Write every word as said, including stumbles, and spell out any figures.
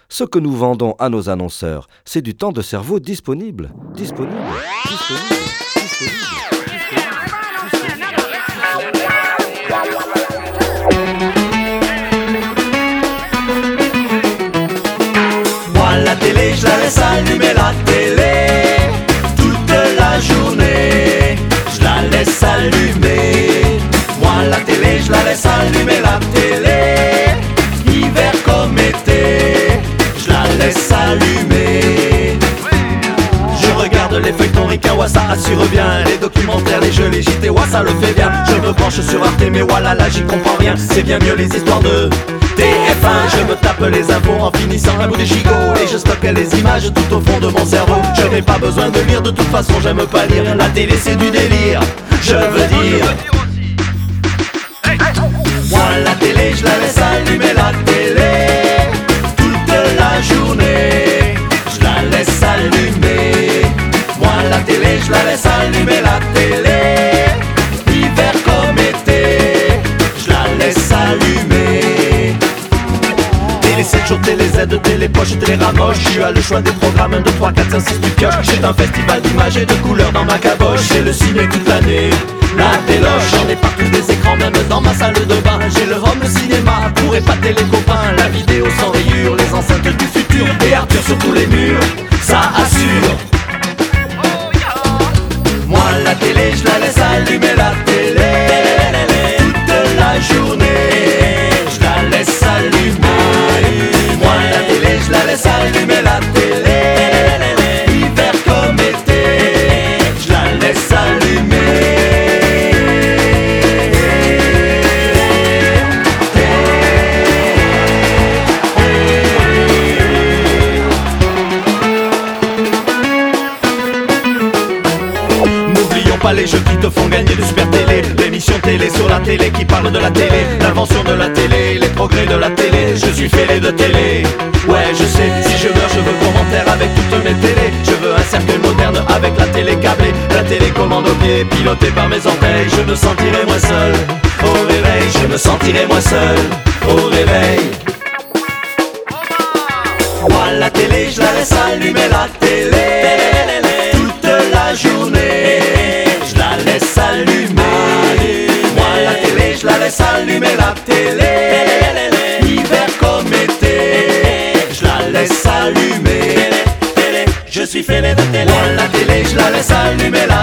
Ce que nous vendons à nos annonceurs, c'est du temps de cerveau disponible. Disponible. Disponible. Disponible. La télé, je la laisse allumer la télé toute la journée. Je la laisse allumer. Moi la télé, je la laisse allumer la télé. Hiver comme été, je la laisse allumer. Je regarde les feuilletons ricains, ouais ça assure bien. Les documentaires, les jeux, les J T, ouais ça le fait bien. Je me branche sur Arte, mais voilà là j'y comprends rien. C'est bien mieux les histoires de T F un, je me tape les infos en finissant un bout de gigot. Et je stocke les images tout au fond de mon cerveau. Je n'ai pas besoin de lire, de toute façon j'aime pas lire. La télé c'est du délire, je veux dire. Moi la télé, je la laisse allumer la télé toute la journée. Je la laisse allumer. Moi la télé, je la laisse allumer la télé. Hiver comme été, je la laisse allumer. Télé sept jours, télé Z, télé poche, télé ramoche. Tu as le choix des programmes, un, deux, trois, quatre, cinq, six, tu pioches. J'ai un festival d'images et de couleurs dans ma caboche. J'ai le ciné toute l'année, la téloche. J'en ai partout des écrans, même dans ma salle de bain. J'ai le home cinéma pour épater les copains. La vidéo sans rayures, les enceintes du futur. Et Arthur sur tous les murs, ça assure. Moi la télé, je la laisse allumer la télé toute la journée. Je la laisse allumer. Moi la télé, je la laisse allumer la télé. Hiver comme été, je la laisse allumer. N'oublions pas les jeux qui te font gagner du super télé. L'émission télé sur la télé qui parle de la télé. L'invention de la télé, les progrès de la télé. Je suis fêlé de télé. Ouais je sais, si je meurs je veux commentaire avec toutes mes télés. Je veux un cercueil moderne avec la télé câblée. La télécommande au pied, pilotée par mes orteils. Je me sentirai moins seul au réveil. Je me sentirai moins seul au réveil. Moi la télé, je la laisse allumer la télé toute la journée. Je la laisse allumer. Moi la télé, je la laisse allumer la télé. Hiver comme été, je la laisse allumer. Je suis fêlé de télé. Moi la télé, je la laisse allumer la